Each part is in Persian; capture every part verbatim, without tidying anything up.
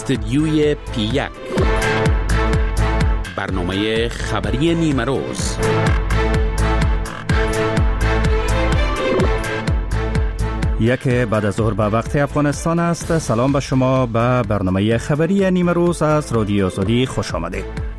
استدیوی پی یک، برنامه خبری نیمه روز. یک بعد از ظهر به وقت افغانستان است. سلام به شما. به برنامه خبری نیمه روز از رادیو آزادی خوش آمدید.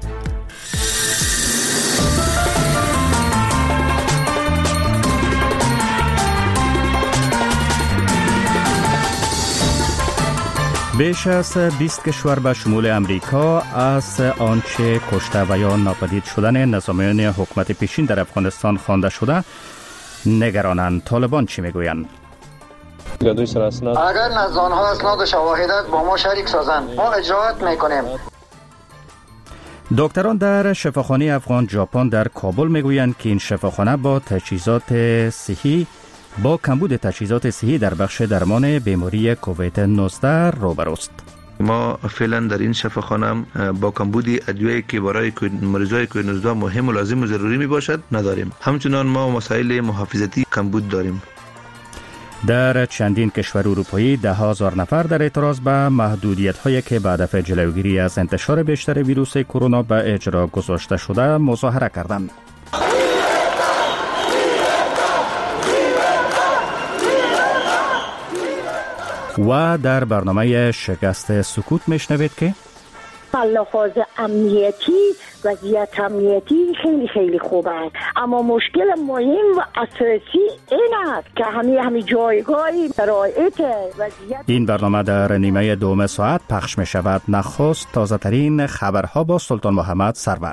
بیش از بیست کشور به شمول امریکا از آنچه کشته و یا ناپدید شدن نظامیان حکومت پیشین در افغانستان خوانده شده نگرانند. طالبان چی میگویند؟ اگر نزدانها اسناد و شواهدات با ما شریک سازند ما اجراات میکنیم. دکتران در شفاخانه افغان ژاپن در کابل میگویند که این شفاخانه با تجهیزات صحی با کمبود تجهیزات صحی در بخش درمان بیماری کووید نوزده روبروست. ما فعلا در این شفاخانه با کمبودی ادویه‌ای که برای مریضای کووید نوزده مهم و لازم و ضروری می باشد نداریم. همچنان ما مسائل محافظتی کمبود داریم. در چندین کشور اروپایی ده هزار نفر در اعتراض به محدودیت‌هایی که به هدف جلوگیری از انتشار بیشتر ویروس کرونا به اجرا گذاشته شده مظاهره کردند. و در برنامه شکست سکوت میشنوید که لحاظ امنیتی وضعیت امنیتی خیلی خیلی خوبه، اما مشکل مهم و اساسی این است که همه همه جایگاهی شرایط وضعیت. این برنامه در نیمه دوم ساعت پخش می شود. نخست تازه ترین خبرها با سلطان محمد سرور.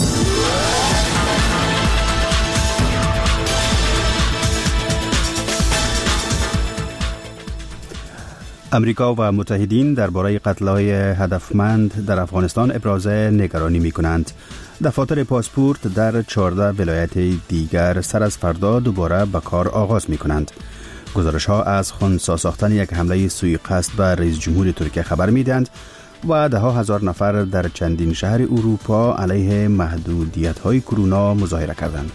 امریکا و متحدین درباره قتل‌های هدفمند در افغانستان ابراز نگرانی می‌کنند. دفاتر پاسپورت در چهارده ولایت دیگر سر از فردا دوباره به کار آغاز می‌کنند. گزارش‌ها از خنثی ساختن یک حمله سوءقصد به رئیس جمهور ترکیه خبر می‌دهند و ده ها هزار نفر در چندین شهر اروپا علیه محدودیت‌های کرونا مظاهره کردند.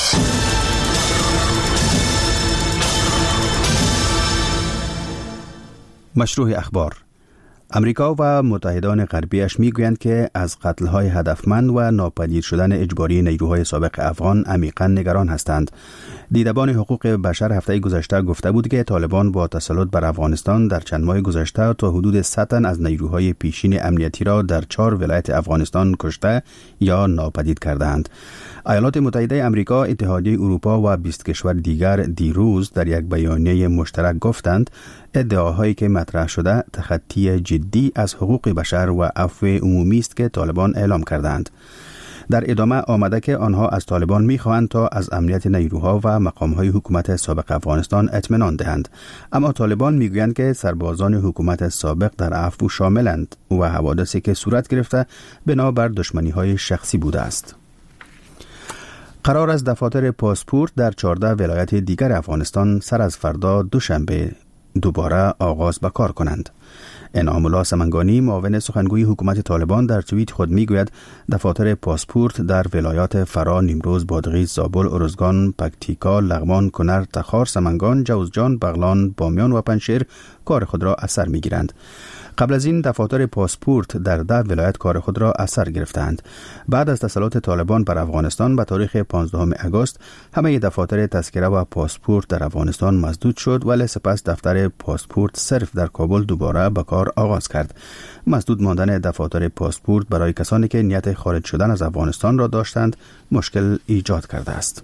مشروع اخبار. امریکا و متحدان غربیش میگویند که از قتل‌های هدفمند و ناپدید شدن اجباری نیروهای سابق افغان عمیقاً نگران هستند. دیدبان حقوق بشر هفته گذشته گفته بود که طالبان با تسلط بر افغانستان در چند ماه گذشته تا حدود صد تن از نیروهای پیشین امنیتی را در چهار ولایت افغانستان کشته یا ناپدید کردند. ایالات متحده امریکا، اتحادیه اروپا و بیست کشور دیگر دیروز در یک بیانیه مشترک گفتند ادعاهایی که مطرح شده تخطی جدی از حقوق بشر و عفو عمومی است که طالبان اعلام کردند. در ادامه آمده که آنها از طالبان می‌خواهند تا از امنیت نیروها و مقام‌های حکومت سابق افغانستان اطمینان دهند، اما طالبان می‌گویند که سربازان حکومت سابق در عفو شاملند و حوادثی که صورت گرفته بنابر دشمنی‌های شخصی بوده است. قرار است دفاتر پاسپورت در چهارده ولایت دیگر افغانستان سر از فردا دوشنبه دوباره آغاز به کار کنند. انعام الله سمنگانی، معاون سخنگوی حکومت طالبان، در توییت خود میگوید دفاتر پاسپورت در ولایات فرا، نیمروز، بادغیس، زابل، ارزگان، پکتیکا، لغمان، کنر، تخار، سمنگان، جوزجان، بغلان، بامیان و پنشیر کار خود را از سر میگیرند. قبل از این دفاتر پاسپورت در ده ولایت کار خود را از سر گرفتند. بعد از تسلط طالبان بر افغانستان به تاریخ پانزدهم آگوست همه دفاتر تذکره و پاسپورت در افغانستان مسدود شد، ولی سپس دفتر پاسپورت صرف در کابل دوباره به کار آغاز کرد. مسدود ماندن دفاتر پاسپورت برای کسانی که نیت خارج شدن از افغانستان را داشتند مشکل ایجاد کرده است.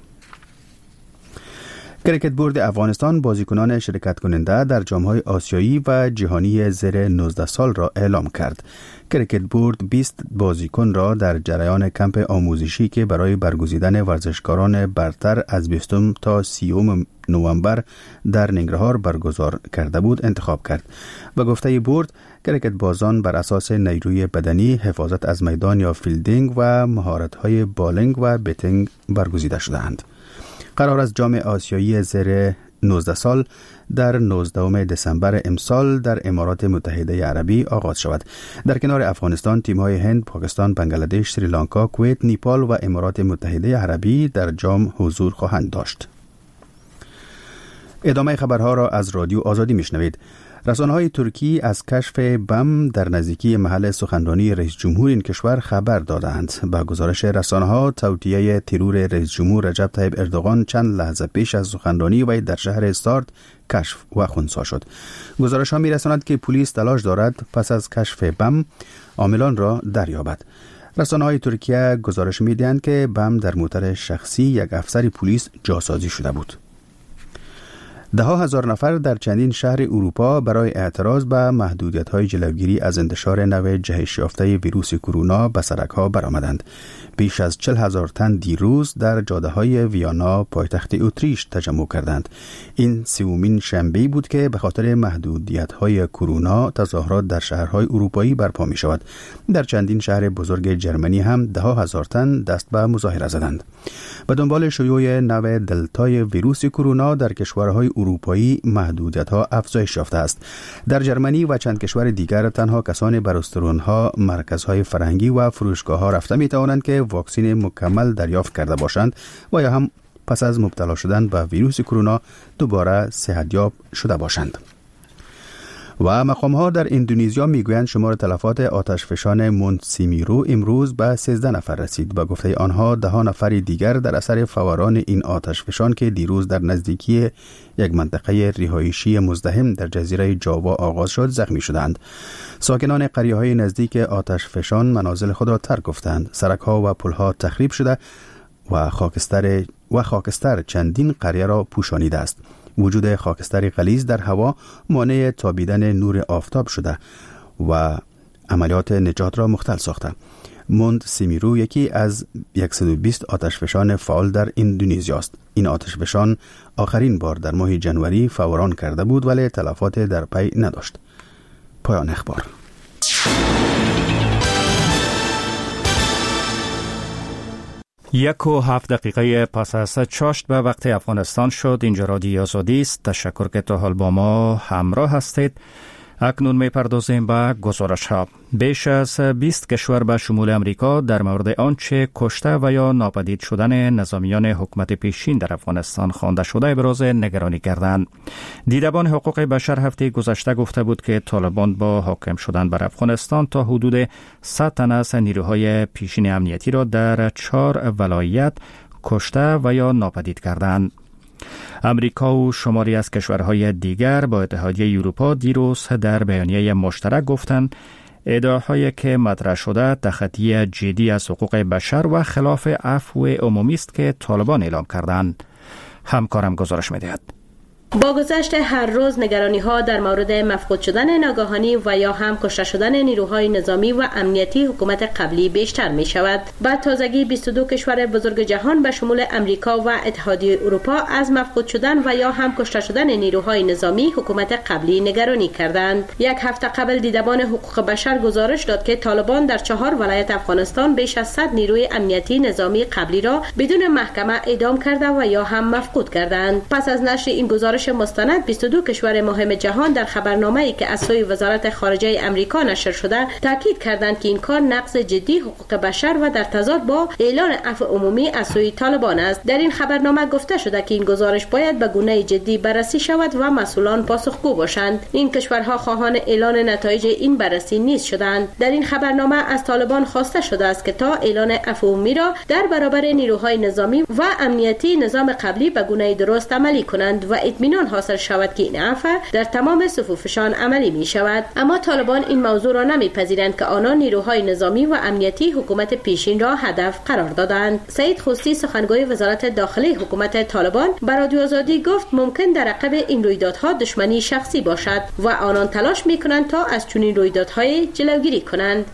کریکت بورد افغانستان بازیکنان شرکت کننده در جام‌های آسیایی و جهانی زیر نوزده سال را اعلام کرد. کریکت بورد بیست بازیکن را در جریان کمپ آموزشی که برای برگزیدن ورزشکاران برتر از بیستم تا سیوم نوامبر در ننگرهار برگزار کرده بود انتخاب کرد. به گفته بورد، کریکت بازان بر اساس نیروی بدنی، حفاظت از میدان یا فیلدینگ و مهارت‌های بالینگ و بیتینگ برگزیده شدند. قرار است جام آسیایی زیر نوزده سال در نوزدهم دسامبر امسال در امارات متحده عربی آغاز شود. در کنار افغانستان تیم‌های هند، پاکستان، بنگلادش، سریلانکا، کویت، نیپال و امارات متحده عربی در جام حضور خواهند داشت. ادامه خبرها را از رادیو آزادی میشنوید. رسانه‌های ترکی از کشف بم در نزدیکی محل سخنرانی رئیس جمهور این کشور خبر دادند. با گزارش رسانه‌ها، توطئه ترور رئیس جمهور رجب طیب اردوغان چند لحظه پیش از سخنرانی وی در شهر استارت کشف و خنثی شد. گزارش‌ها می‌رساند که پلیس تلاش دارد پس از کشف بم عاملان را دریابد. رسانه‌های ترکیه گزارش می‌دهند که بم در موتر شخصی یک افسر پلیس جاسازی شده بود. ده ها هزار نفر در چندین شهر اروپا برای اعتراض به محدودیت‌های جلوگیری از انتشار نوع جهش یافته ویروس کرونا به سړک‌ها برآمدند. بیش از چهل هزار تن دیروز در جاده‌های ویانا پایتخت اتریش تجمع کردند. این سومین شنبه بود که به خاطر محدودیت‌های کرونا تظاهرات در شهرهای اروپایی برپا می‌شود. در چندین شهر بزرگ جرمنی هم ده ها هزار تن دست به مظاهره زدند. به دنبال شیوع نوع دلتای ویروس کرونا در کشورهای اروپایی محدودیت‌ها افزایش یافته است. در جرمنی و چند کشور دیگر تنها کسانی به رستوران‌ها، مرکزهای فرهنگی و فروشگاه‌ها رفته می‌توانند که واکسن مکمل دریافت کرده باشند و یا هم پس از مبتلا شدن به ویروس کرونا دوباره صحتیاب شده باشند. و مقام‌ها در اندونزیا میگویند شمار تلفات آتشفشان مونتسیمیرو امروز به سیزده نفر رسید. با گفته آنها ده نفر دیگر در اثر فوران این آتشفشان که دیروز در نزدیکی یک منطقه رهایشی مزدحم در جزیره جاوا آغاز شد زخمی شدند. ساکنان قریه‌های نزدیک آتشفشان منازل خود را ترک گفتند. سرک‌ها و پل‌ها تخریب شده و خاکستر و خاکستر چندین قریه را پوشانیده است. وجود خاکستر غلیظ در هوا مانع تابیدن نور آفتاب شده و عملیات نجات را مختل ساخته. موند سیمیرو یکی از صد و بیست آتشفشان فعال در اندونزیا است. این آتشفشان آخرین بار در ماه جنوری فوران کرده بود ولی تلفات در پی نداشت. پایان اخبار. یک و هفت دقیقه پس از چاشت به وقت افغانستان شد. اینجا رادیو آزادی است. تشکر که تا حال با ما همراه هستید. اکنون می پردازیم به گزارش ها. بیش از بیست کشور به شمول امریکا در مورد آنچه کشته و یا ناپدید شدن نظامیان حکومت پیشین در افغانستان خوانده شده ابراز نگرانی کردند. دیدبان حقوق بشر هفته گذشته گفته بود که طالبان با حاکم شدن بر افغانستان تا حدود صد تن از نیروهای پیشین امنیتی را در چهار ولایت کشته و یا ناپدید کردند. امریکا و شماری از کشورهای دیگر با اتحادیه اروپا دیروز در بیانیه مشترک گفتند ادعاهایی که مطرح شده تخطی جدی از حقوق بشر و خلاف عفو عمومی است که طالبان اعلام کردند. همکارم گزارش می‌دهد. با گذشت هر روز نگرانی‌ها در مورد مفقود شدن ناگهانی و یا هم کشته شدن نیروهای نظامی و امنیتی حکومت قبلی بیشتر می‌شود. با تازگی بیست و دو کشور بزرگ جهان به شمول امریکا و اتحادیه اروپا از مفقود شدن و یا هم کشته شدن نیروهای نظامی حکومت قبلی نگرانی کردند. یک هفته قبل دیدبان حقوق بشر گزارش داد که طالبان در چهار ولایت افغانستان بیش از صد نیروی امنیتی نظامی قبلی را بدون محکمه اعدام کرده و یا هم مفقود کردند. پس از نشر این گزارش مستند بیست و دو کشور مهم جهان در خبرنامه‌ای که از سوی وزارت خارجه امریکا نشر شده تاکید کردند که این کار نقض جدی حقوق بشر و در تضاد با اعلان عفو عمومی از سوی طالبان است. در این خبرنامه گفته شده که این گزارش باید به گونه جدی بررسی شود و مسئولان پاسخگو باشند. این کشورها خواهان اعلان نتایج این بررسی نیز شدند. در این خبرنامه از طالبان خواسته شده است که تا اعلان عفو عمومی را در برابر نیروهای نظامی و امنیتی نظام قبلی به گونه درست عملی کنند و اطمینان حاصل شود که این عفو در تمام صفوفشان عملی می شود. اما طالبان این موضوع را نمیپذیرند که آنان نیروهای نظامی و امنیتی حکومت پیشین را هدف قرار دادند. سعید خوستی سخنگوی وزارت داخلی حکومت طالبان به رادیو آزادی گفت ممکن در عقب این رویدادها دشمنی شخصی باشد و آنان تلاش می کنند تا از چنین رویدادهای جلوگیری کنند.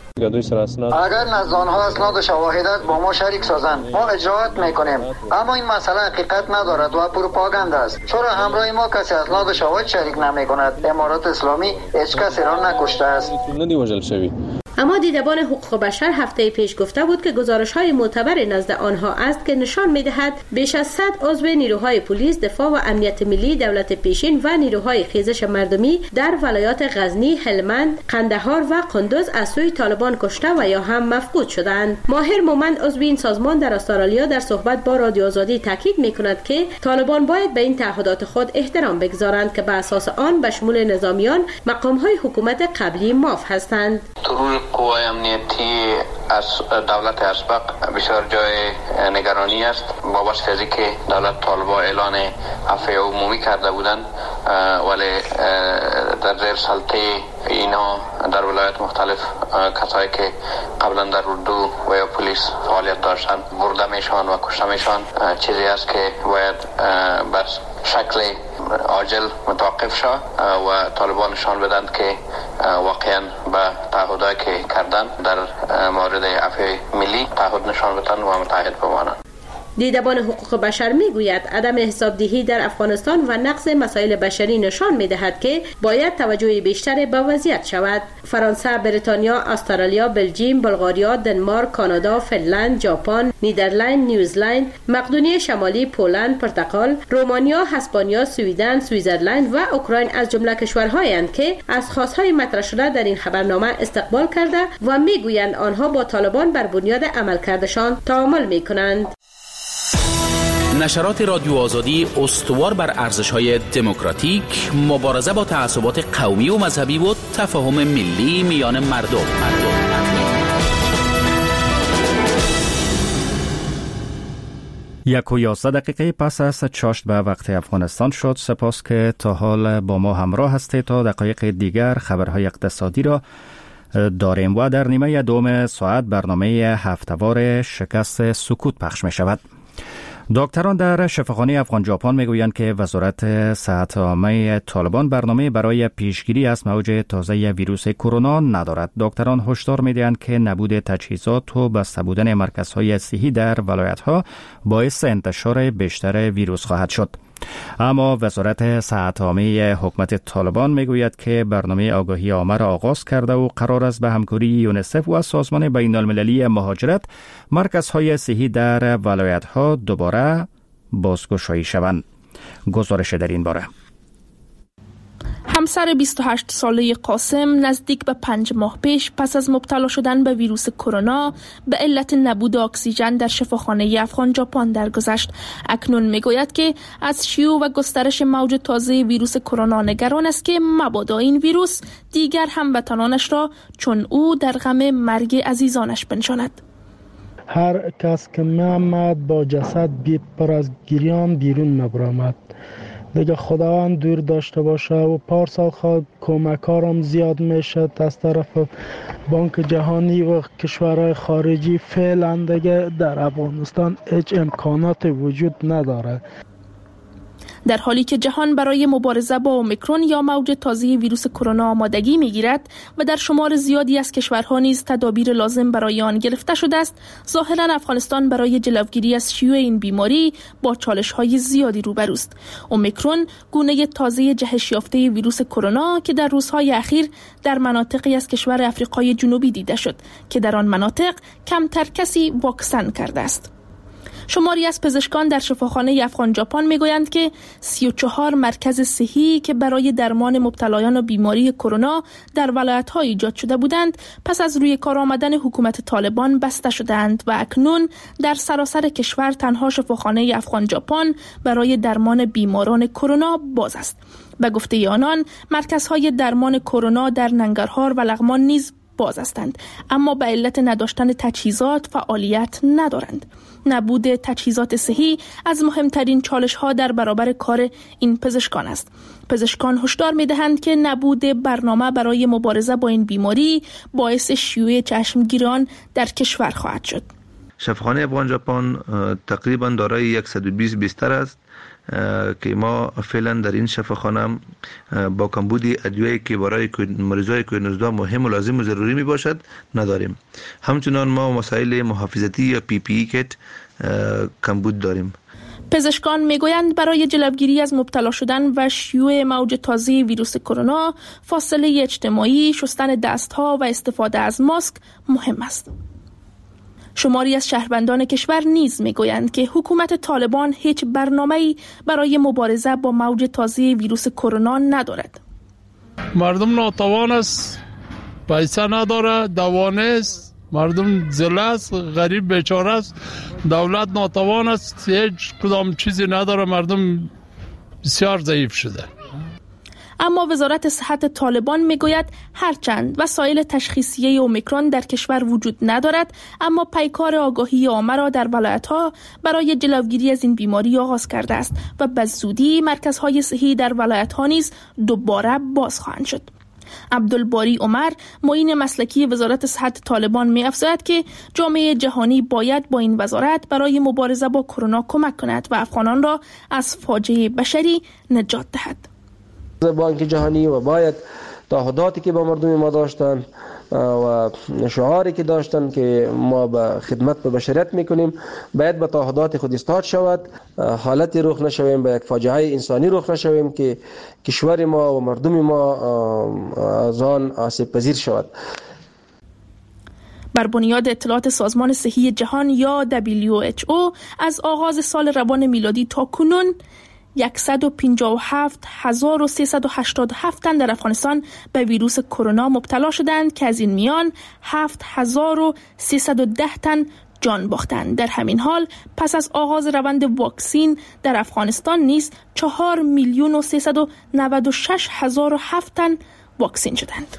اگر نزدانها اسناد و شواهدات با ما شریک سازند ما اجراات میکنیم، اما این مسئله حقیقت ندارد و پروپاگاندا است. چرا همراه ما کسی اسناد و شواهد شریک نمیکند؟ امارات اسلامی هیچ کسی را نکشته است. اما دیدبان حقوق بشر هفته پیش گفته بود که گزارش‌های معتبر نزد آنها است که نشان می‌دهد بیش از صد عضو نیروهای پلیس، دفاع و امنیت ملی، دولت پیشین و نیروهای خیزش مردمی در ولایات غزنی، هلمند، قندهار و قندوز از سوی طالبان کشته و یا هم مفقود شدند. ماهر مومند عضو این سازمان در استرالیا در صحبت با رادیو آزادی تاکید می‌کند که طالبان باید به این تعهدات خود احترام بگذارند که به اساس آن به شمول نظامیان مقام‌های حکومت قبلی معاف هستند. ترور قوای امنیتی از دولت اسبق بسیار جای نگرانی است با واسطه از اینکه دولت طالبان اعلان عفو عمومی کرده بودند، ولی در زیر سلطه اینا در ولایت مختلف کسایی که قبلا در اردو و یا پلیس فعالیت داشتن برده میشن و کشته میشن. چیزی است که باید بس شکل عاجل متوقف شد و طالبان نشان بدند که واقعا به تعهدایی که کردن در مورد عفو ملی تعهد نشان بدن و متحد بمانند. دیدبان حقوق بشر میگوید عدم حسابدهی در افغانستان و نقض مسائل بشری نشان میدهد که باید توجه بیشتر به وضعیت شود. فرانسه، بریتانیا، استرالیا، بلژیم، بلغاریا، دنمارک، کانادا، فنلند، ژاپن، نیدرلند، نیوزلند، مقدونیه شمالی، پولند، پرتغال، رومانیا، اسپانیا، سوئدن، سوئیزرلند و اوکراین از جمله کشورهایند که از خواستهای مطرح شده در این خبرنامه استقبال کرده و میگویند آنها با طالبان بر بنیاد عملکردشان تعامل میکنند. نشرات رادیو آزادی استوار بر ارزش‌های دموکراتیک، مبارزه با تعصبات قومی و مذهبی و تفاهم ملی میان مردم. مردم. یک و یازده دقیقه پس از چاشت به وقت افغانستان شد. سپاس که تا حال با ما همراه هستید. تا دقایق دیگر خبرهای اقتصادی را داریم و در نیمه دوم ساعت برنامه هفته‌وار شکست سکوت پخش می شود. دکتران در شفاخانه افغان ژاپن میگویند که وزارت صحت عامه طالبان برنامه برای پیشگیری از موج تازه ویروس کرونا ندارد. دکتران هشدار میدهند که نبود تجهیزات و بسته بودن مرکزهای صحی در ولایت‌ها باعث انتشار بیشتر ویروس خواهد شد. اما وزارت صحت عامه حکومت طالبان میگوید که برنامه آگاهی عامه را آغاز کرده و قرار است به همکاری یونیسف و سازمان بین المللی مهاجرت مرکزهای صحی در ولایت‌ها دوباره بازگشایی شوند. گزارش در این باره. همسر بیست و هشت ساله قاسم نزدیک به پنج ماه پیش پس از مبتلا شدن به ویروس کرونا به علت نبود اکسیژن در شفاخانه افغان ژاپن درگذشت. اکنون میگوید که از شیوع و گسترش موج تازه ویروس کرونا نگران است که مبادا این ویروس دیگر هموطنانش را چون او در غم مرگ عزیزانش بنشاند. هر کس که می‌آمد با جسد بی پر از گریان بیرون نبرآمد. دیگه خداوند دور داشته باشه و پارسال خود کمکارم زیاد میشد از طرف بانک جهانی و کشورهای خارجی. فعلا دیگه در افغانستان هیچ امکانات وجود نداره. در حالی که جهان برای مبارزه با اومیکرون یا موج تازه ویروس کرونا آمادگی میگیرد و در شمار زیادی از کشورها نیز تدابیر لازم برای آن گرفته شده است، ظاهرا افغانستان برای جلوگیری از شیوع این بیماری با چالش‌های زیادی روبروست. اومیکرون گونه تازه جهش یافته ویروس کرونا که در روزهای اخیر در مناطقی از کشور آفریقای جنوبی دیده شد که در آن مناطق کمتر کسی واکسن کرده است. شماری از پزشکان در شفاخانه افغان ژاپن میگویند که سی و چهار مرکز صحی که برای درمان مبتلایان بیماری کرونا در ولایت‌ها ایجاد شده بودند پس از روی کار آمدن حکومت طالبان بسته شدند و اکنون در سراسر کشور تنها شفاخانه افغان ژاپن برای درمان بیماران کرونا باز است. به گفته آنان مرکزهای درمان کرونا در ننگرهار و لغمان نیز باز هستند، اما به علت نداشتن تجهیزات فعالیت ندارند. نبود تجهیزات صحی از مهمترین چالش‌ها در برابر کار این پزشکان است. پزشکان هشدار می‌دهند که نبود برنامه برای مبارزه با این بیماری باعث شیوع چشمگیران در کشور خواهد شد. شفاخانه افغان ژاپن تقریبا دارای صد و بیست بستر است که ما فعلا در این شفاخانه با کمبود ادویه‌ای که برای مریضای کووید نوزده مهم و لازم و ضروری می باشد نداریم. همچنان ما مسائل محافظتی یا پی پی ای کت کمبود داریم. پزشکان میگویند برای جلوگیری از مبتلا شدن و شیوع موج تازه ویروس کرونا، فاصله اجتماعی، شستن دستها و استفاده از ماسک مهم است. شماری از شهروندان کشور نیز میگویند که حکومت طالبان هیچ برنامه‌ای برای مبارزه با موج تازه ویروس کرونا ندارد. مردم ناتوان است، پیسه نداره، دوا نیست، مردم ذله است، غریب بیچاره است، دولت ناتوان است، هیچ کدام چیزی نداره، مردم بسیار ضعیف شده. اما وزارت صحت طالبان میگوید هرچند وسایل تشخیصیه اومیکرون در کشور وجود ندارد، اما پیکار آگاهی عامه را در ولایت‌ها برای جلوگیری از این بیماری آغاز کرده است و به زودی مرکزهای صحی در ولایت‌ها نیز دوباره باز خواهند شد. عبدالباری عمر، معین مسلکی وزارت صحت طالبان می‌افزاید که جامعه جهانی باید با این وزارت برای مبارزه با کرونا کمک کند و افغانان را از فاجعه بشری نجات دهد. بانک جهانی و باید تعهداتی که با مردم ما داشتن و شعاری که داشتن که ما به خدمت به بشریت میکنیم باید به تعهدات خود استاد شود، حالتی رخ نشویم، به یک فاجعه انسانی رخ نشویم که کشور ما و مردم ما از آن آسیب پذیر شود. بر بنیاد اطلاعات سازمان صحی جهان یا دبلیو اچ او از آغاز سال روان میلادی تا کنون صد و پنجاه و هفت هزار و سیصد و هشتاد و هفت تن در افغانستان به ویروس کرونا مبتلا شدند که از این میان هفت هزار و سیصد و ده تن جان باختند. در همین حال پس از آغاز روند واکسین در افغانستان نیز چهار میلیون و سیصد و نود و شش هزار و هفت تن واکسین شدند.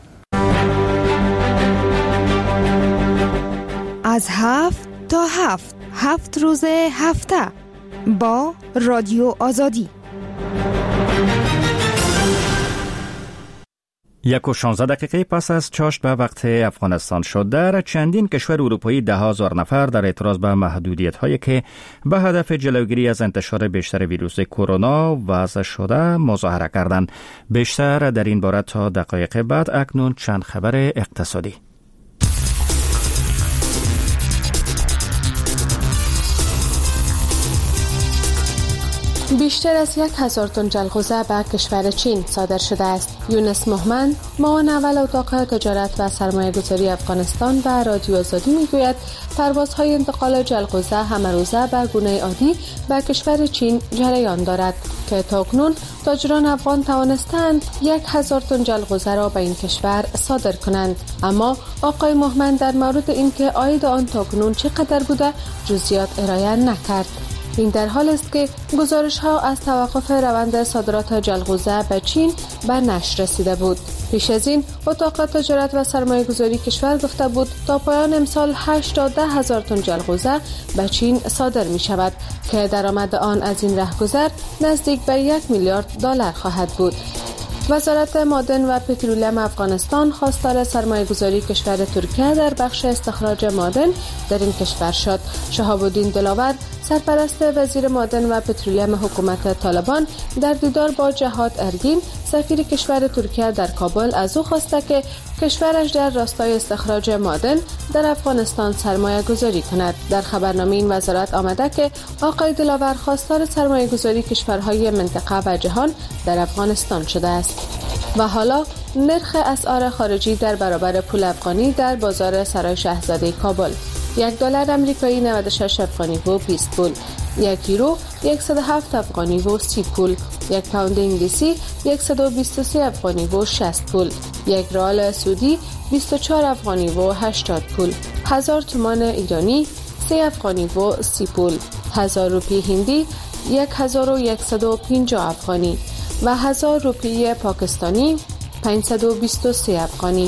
از هفت تا هفت هفت روز هفته با رادیو آزادی. یک و شانزده دقیقه پس از چاشت به وقت افغانستان شد، در چندین کشور اروپایی ده هزار نفر در اعتراض به محدودیت هایی که به هدف جلوگیری از انتشار بیشتر ویروس کرونا وضع شده مظاهره کردند. بیشتر در این باره تا دقایق بعد. اکنون چند خبر اقتصادی. بیشتر از یک هزار تن جلغوزه به کشور چین صادر شده است. یونس محمد، معاون اول اتاق تجارت و سرمایه گذاری افغانستان و رادیو آزادی میگوید پروازهای انتقال جلغوزه همه روزه به گونه عادی به کشور چین جریان دارد که تاکنون تاجران افغان توانستند یک هزار تن جلغوزه را به این کشور صادر کنند. اما آقای محمد در مورد اینکه عاید آن تاکنون چقدر بوده جزئیات ارائه نکرد. این در حال است که گزارش ها از توقف روند صادرات جلغوزه به چین به نشر رسیده بود. پیش از این اتاق تجارت و سرمایه گذاری کشور گفته بود تا پایان امسال هشت تا ده هزار تن جلغوزه به چین صادر می شود که درآمد آن از این رهگذر نزدیک به یک میلیارد دلار خواهد بود. وزارت معدن و پترولیم افغانستان خواستار سرمایه گذاری کشور ترکیه در بخش استخراج معدن در این کشور شد. شهاب الدین دلاور، سرپرست وزیر معدن و پترولیم حکومت طالبان، در دیدار با جهاد ارگین، سفیر کشور ترکیه در کابل، از او خواسته که کشورش در راستای استخراج معدن در افغانستان سرمایه گذاری کند. در خبرنامه این وزارت آمده که آقای دلاور خواستار سرمایه گذاری کشورهای منطقه و جهان در افغانستان شده است. و حالا نرخ اسعار خارجی در برابر پول افغانی در بازار سرای شاهزاده کابل: یک دلار آمریکایی نود و شش افغانی و بیست پول، یک یورو صد و هفت افغانی و سی پول، یک پوند انگلیسی صد و بیست و سه افغانی و شصت پول، یک ریال سعودی بیست و چهار افغانی و هشتاد پول، هزار تومان ایرانی سه افغانی و سی پول، هزار روپی هندی هزار و صد و پنجاه افغانی و هزار روپی پاکستانی پانصد و بیست و سه افغانی.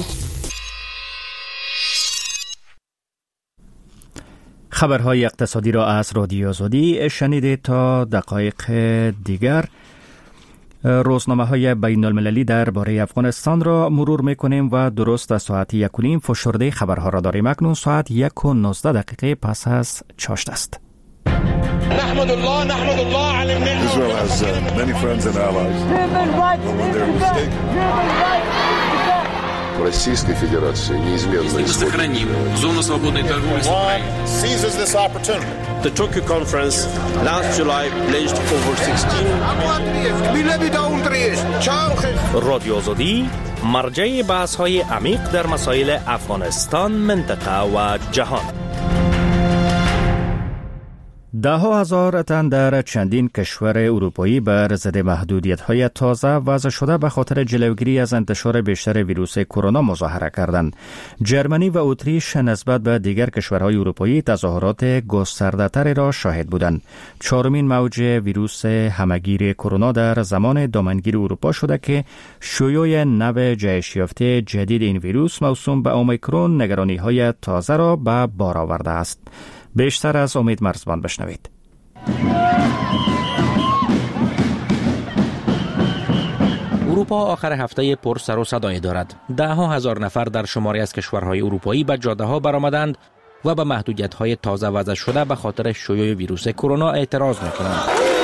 خبرهای اقتصادی را از رادیو آزادی شنیدید. تا دقایق دیگر روزنامه های بین المللی درباره افغانستان را مرور میکنیم و درست از ساعت یک و نیم فشرده خبرها را داریم. اکنون ساعت یک و نوزده دقیقه پس از چاشت است. نحمد الله نحمد الله على النعمة. Israel has uh, many friends and allies. в Российской Федерации неизменно Мы сохраним зону свободной торговли с Украиной. The Tokyo Conference last July pledged over sixteen رادیو آزادی مرجع بحث‌های عمیق در مسائل افغانستان، منطقه و جهان. ده ها هزار تن در چندین کشور اروپایی بر ضد محدودیت‌های تازه وضع شده به خاطر جلوگیری از انتشار بیشتر ویروس کرونا مظاهره کردند. جرمنی و اتریش نسبت به دیگر کشورهای اروپایی تظاهرات گسترده‌تری را شاهد بودند. چهارمین موج ویروس همگیر کرونا در زمان دامنگیر اروپا شده که شیوع نو جهش یافته جدید این ویروس موسوم به اومیکرون نگرانی‌های تازه را به بار آورده است. بیشتر از امید مرزبان بشنوید. اروپا آخر هفته پر سر و صدای دارد. ده ها هزار نفر در شماری از کشورهای اروپایی به جاده ها برآمدند و به محدودیت‌های تازه وضع شده به خاطر شیوع ویروس کرونا اعتراض می‌کنند.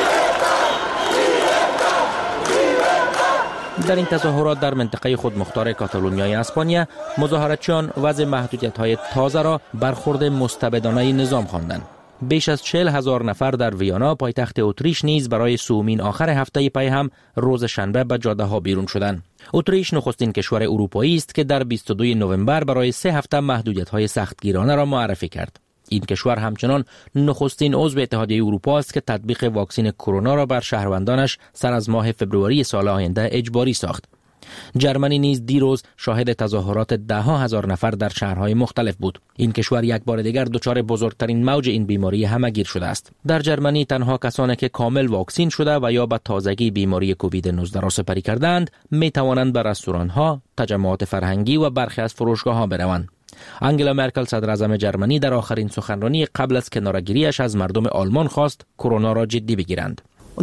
در این تظاهرات در منطقه خودمختار کاتالونیای اسپانیا، مظاهراتچیان وضع محدودیت‌های تازه را برخورد مستبدانه نظام خواندند. بیش از چهل هزار نفر در ویانا، پایتخت اتریش، نیز برای سومین آخر هفته پی هم روز شنبه به جاده ها بیرون شدند. اتریش نخستین کشور اروپایی است که در بیست و دو نوامبر برای سه هفته محدودیت‌های سختگیرانه را معرفی کرد. این کشور همچنان نخستین عضو اتحادیه اروپا است که تطبیق واکسن کرونا را بر شهروندانش سر از ماه فبروری سال آینده اجباری ساخت. جرمنی نیز دیروز شاهد تظاهرات ده ها هزار نفر در شهرهای مختلف بود. این کشور یک بار دیگر دچار بزرگترین موج این بیماری همگیر شده است. در جرمنی تنها کسانی که کامل واکسین شده و یا به تازگی بیماری کووید نوزده را سپری کردند می توانند به رستوران‌ها، تجمعات فرهنگی و برخی از فروشگاه‌ها بروند. انگلا مرکل صدر اعظم جرمنی در آخرین سخنرانی قبل از کناره‌گیری‌اش از مردم آلمان خواست کرونا را جدی بگیرند.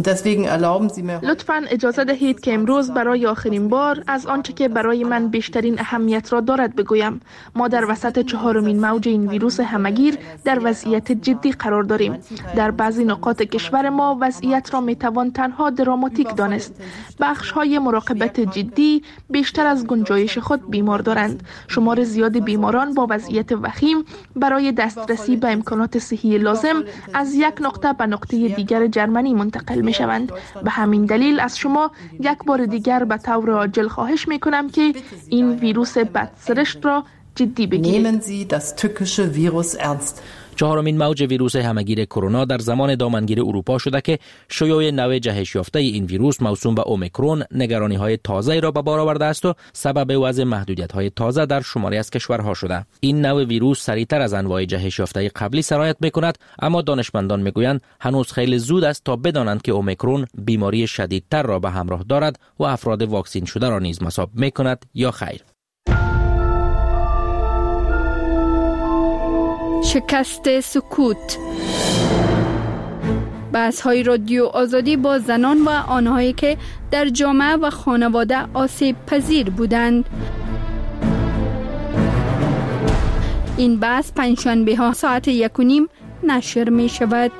لطفاً اجازه دهید که امروز برای آخرین بار از آنچه که برای من بیشترین اهمیت را دارد بگویم. ما در وسط چهارمین موج این ویروس همگیر در وضعیت جدی قرار داریم. در بعضی نقاط کشور ما وضعیت را میتوان تنها دراماتیک دانست. بخش‌های مراقبت جدی بیشتر از گنجایش خود بیمار دارند. شمار زیاد بیماران با وضعیت وخیم برای دسترسی به امکانات صحی لازم از یک نقطه به نقطه دیگر جرمنی منتقل می شوند. به همین دلیل از شما یک بار دیگر به طور عاجل خواهش می کنم که این ویروس بدسرشت را جدی بگیرید. چهارمین موج ویروس همگیر کرونا در زمان دامنگیر اروپا شده که شیوع نو جهش یافته این ویروس موسوم به اومیکرون نگرانی‌های تازه را به بار آورده است و سبب وضع محدودیت‌های تازه در شماری از کشورها شده. این نو ویروس سریعتر از انواع جهش یافته قبلی سرایت می‌کند، اما دانشمندان می‌گویند هنوز خیلی زود است تا بدانند که اومیکرون بیماری شدیدتر را به همراه دارد و افراد واکسین شده را نیز مصاب می‌کند یا خیر. شکست سکوت. بحث‌های رادیو آزادی با زنان و آنهایی که در جامعه و خانواده آسیب پذیر بودند. این بحث پنجشنبه ها ساعت یک و نیم نشر می شود.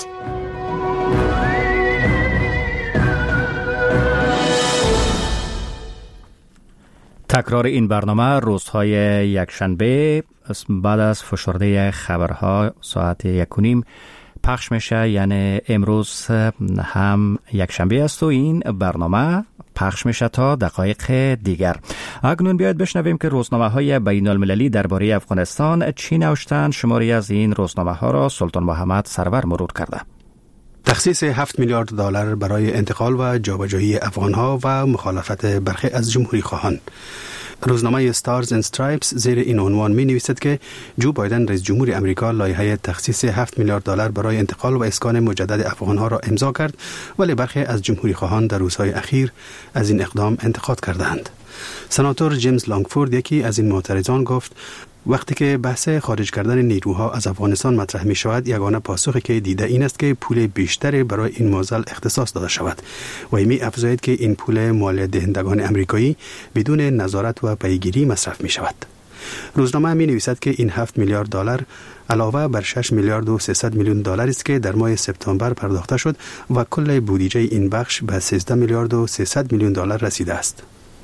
تکرار این برنامه روزهای یکشنبه بعد از فشرده خبرها ساعت یک و نیم پخش میشه، یعنی امروز هم یکشنبه است و این برنامه پخش میشه تا دقایق دیگر. اکنون بیاید بشنویم که روزنامه های بین المللی درباره افغانستان چی نوشتند. شماری از این روزنامه ها را سلطان محمد سرور مرور کرده. تخصیص هفت میلیارد دلار برای انتقال و جابجایی افغانها و مخالفت برخی از جمهوری خواهان. روزنامه ستارز اند استرایپس زیر این عنوان می نویسد که جو بایدن رئیس جمهور امریکا لایحه تخصیص هفت میلیارد دلار برای انتقال و اسکان مجدد افغانها را امضا کرد، ولی برخی از جمهوری خواهان در روزهای اخیر از این اقدام انتقاد کردند. سناتور جیمز لانگفورد، یکی از این معترضان، گفت وقتی که بحث خارج کردن نیروها از افغانستان مطرح می شود، یگانه پاسخی که دیده این است که پول بیشتری برای این موضوع اختصاص داده شود و می افزاید که این پول مالیات دهندگان امریکایی بدون نظارت و پیگیری مصرف می شود. روزنامه می نویسد که این هفت میلیارد دلار علاوه بر شش میلیارد و سیصد میلیون دلار است که در ماه سپتامبر پرداخته شد و کل بودجه این بخش به سیزده میلیارد و سیصد میلیون دلار رسیده است.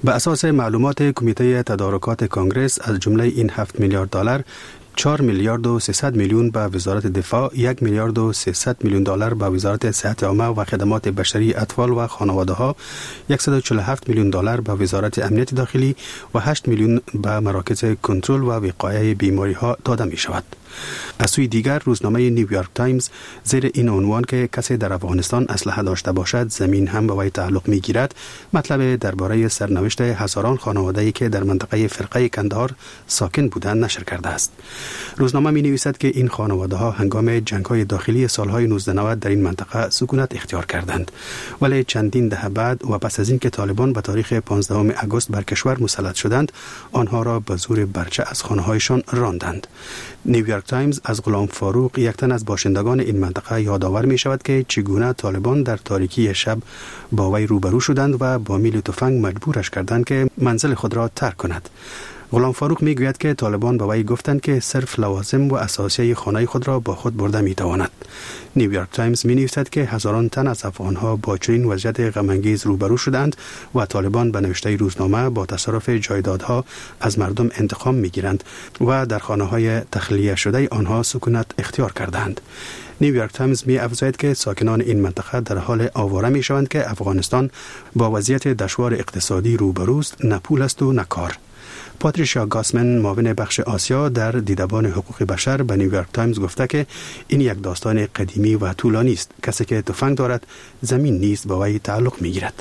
به اساس معلومات کمیته تدارکات کانگرس، از جمله این هفت میلیارد دلار، چهار میلیارد و سیصد میلیون به وزارت دفاع، یک میلیارد و سیصد میلیون دلار به وزارت صحت عامه و خدمات بشری اطفال و خانواده ها، صد و چهل و هفت میلیون دلار به وزارت امنیت داخلی و هشت میلیون به مراکز کنترل و وقایع بیماری ها داده می شود. از سوی دیگر روزنامه نیویورک تایمز زیر این عنوان که کسی در افغانستان اسلحه داشته باشد زمین هم به وی تعلق می گیرد مطلب درباره سرنوشت هزاران خانواده‌ای که در منطقه فرقه کندهار ساکن بودند نشر کرده است. روزنامه می نویسد که این خانواده ها هنگام جنگ های داخلی سالهای نوزده نود در این منطقه سکونت اختیار کردند، ولی چندین دهه بعد و پس از اینکه طالبان به تاریخ پانزدهم آگوست بر کشور مسلط شدند آنها را به زور برچه از خانه هایشان راندند. نیویورک تایمز از غلام فاروق، یک تن از باشندگان این منطقه، یادآور می شود که چگونه طالبان در تاریکی شب با وی روبرو شدند و با میل تفنگ مجبورش کردند که منزل خود را ترک کند. غلام فاروق می گوید که طالبان با وی گفتند که صرف لوازم و اساسیه خانه خود را با خود برده می تواند. نیویورک تایمز می نویسد که هزاران تن از افغانها با چنین وضعیت غم‌انگیز روبرو شدند و طالبان به نوشته روزنامه با تصرف جایدادها از مردم انتقام می گیرند و در خانه های تخلیه شده آنها سکونت اختیار کردند. نیویورک تایمز می افزاید که ساکنان این منطقه در حال آواره می شوند که افغانستان با وضعیت دشوار اقتصادی روبروست، نه پول است و نه کار. پاتریشیا گاسمن، معاون بخش آسیا در دیدبان حقوق بشر، به نیویورک تایمز گفته که این یک داستان قدیمی و طولانی است. کسی که تفنگ دارد زمین نیست با وی تعلق می گیرد.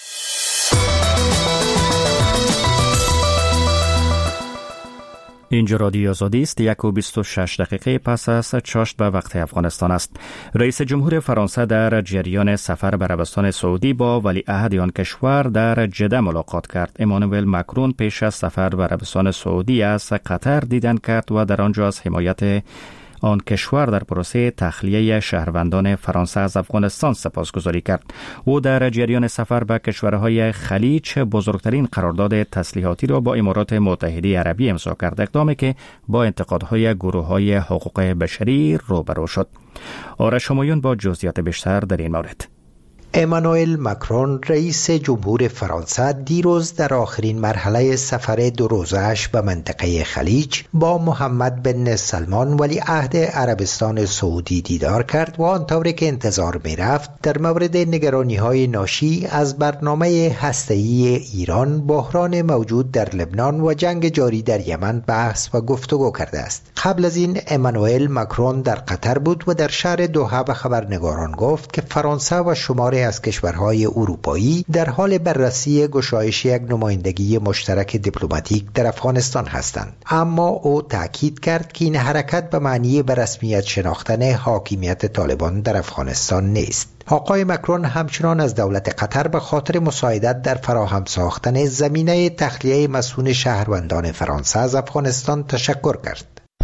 اینجا رادیو آزادی است. یک و بیست و شش دقیقه پس از چاشت به وقت افغانستان است. رئیس جمهور فرانسه در جریان سفر به عربستان سعودی با ولیعهد آن کشور در جده ملاقات کرد. امانوئل مکرون پیش از سفر به عربستان سعودی از قطر دیدن کرد و در آنجا از حمایت آن کشور در پروسه تخلیه شهروندان فرانسه از افغانستان سپاسگزاری کرد. او در جریان سفر به کشورهای خلیج بزرگترین قرارداد تسلیحاتی را با امارات متحده عربی امضا کرد، اقدامی که با انتقادهای گروه‌های حقوق بشری روبرو شد. آرش همایون با جزئیات بیشتر در این مورد. امانوئل مکرون رئیس جمهور فرانسه دیروز در آخرین مرحله سفر دو روزه‌اش به منطقه خلیج با محمد بن سلمان ولیعهد عربستان سعودی دیدار کرد و آنطوری که انتظار می رفت در مورد نگرانی‌های ناشی از برنامه هسته‌ای ایران، بحران موجود در لبنان و جنگ جاری در یمن بحث و گفتگو کرده است. قبل از این امانوئل مکرون در قطر بود و در شهر دوحه به خبرنگاران گفت که فرانسه و شماری از کشورهای اروپایی در حال بررسی گشایش یک نمایندگی مشترک دیپلماتیک در افغانستان هستند، اما او تاکید کرد که این حرکت به معنی به رسمیت شناختن حاکمیت طالبان در افغانستان نیست. آقای مکرون همچنان از دولت قطر به خاطر مساعدت در فراهم ساختن زمینه تخلیه مسئول شهروندان فرانسه از افغانستان تشکر کرد.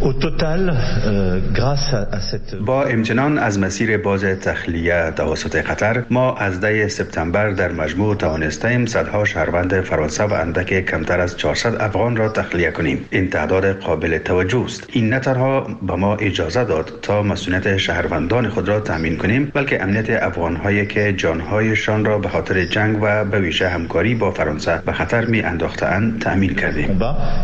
با امتنان از مسیر باز تخلیه توسط قطر، ما از ده سپتامبر در مجموع توانستیم صدها شهروند فرانسه و اندک کمتر از چهارصد افغان را تخلیه کنیم. این تعداد قابل توجه است. این نه تنها به ما اجازه داد تا مسئولیت شهروندان خود را تامین کنیم، بلکه امنیت افغان‌هایی که جان‌هایشان را به خاطر جنگ و به ویژه همکاری با فرانسه به خطر می انداختند تامین کردیم.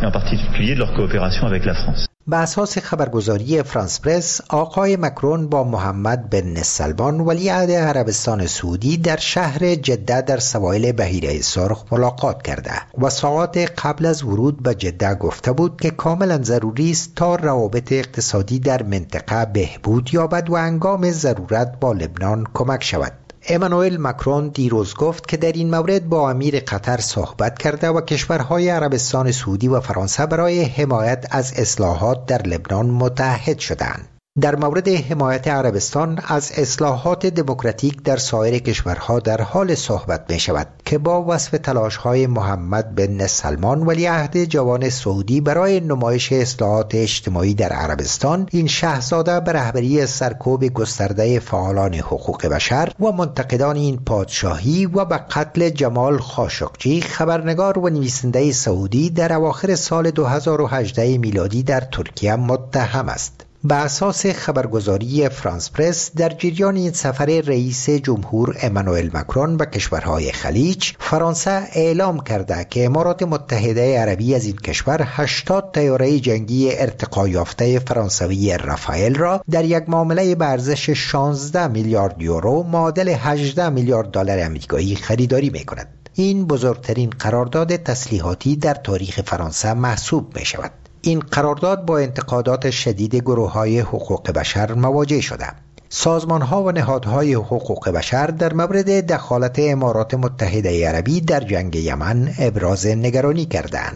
به اساس خبرگزاری فرانس پرس، آقای مکرون با محمد بن سلمان ولیعهد عربستان سعودی در شهر جده در سواحل بحیره سرخ ملاقات کرده و ساعات قبل از ورود به جده گفته بود که کاملا ضروری است تا روابط اقتصادی در منطقه بهبود یابد و هنگام ضرورت با لبنان کمک شود. امانوئل مکرون دیروز گفت که در این مورد با امیر قطر صحبت کرده و کشورهای عربستان سعودی و فرانسه برای حمایت از اصلاحات در لبنان متحد شدند. در مورد حمایت عربستان از اصلاحات دموکراتیک در سایر کشورها در حال صحبت می شود که با وصف تلاش‌های محمد بن سلمان ولیعهد جوان سعودی برای نمایش اصلاحات اجتماعی در عربستان، این شاهزاده به رهبری سرکوب گسترده فعالان حقوق بشر و منتقدان این پادشاهی و به قتل جمال خاشقجی، خبرنگار و نویسنده سعودی، در اواخر سال دو هزار و هجده میلادی در ترکیه متهم است. به اساس خبرگزاری فرانس پرس، در جریان این سفر رئیس جمهور امانوئل مکرون به کشورهای خلیج، فرانسه اعلام کرده که امارات متحده عربی از این کشور هشتاد طیاره جنگی ارتقا یافته فرانسوی رافائل را در یک معامله به ارزش شانزده میلیارد یورو معادل هجده میلیارد دلار آمریکایی خریداری می‌کند. این بزرگترین قرارداد تسلیحاتی در تاریخ فرانسه محسوب می شود. این قرارداد با انتقادات شدید گروه‌های حقوق بشر مواجه شده. سازمان‌ها و نهادهای حقوق بشر در مورد دخالت امارات متحده عربی در جنگ یمن ابراز نگرانی کردند.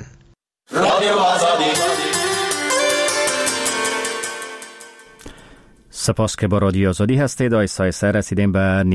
سپاس که با رادیو آزادی هستید. آیسته آیسته رسیدیم به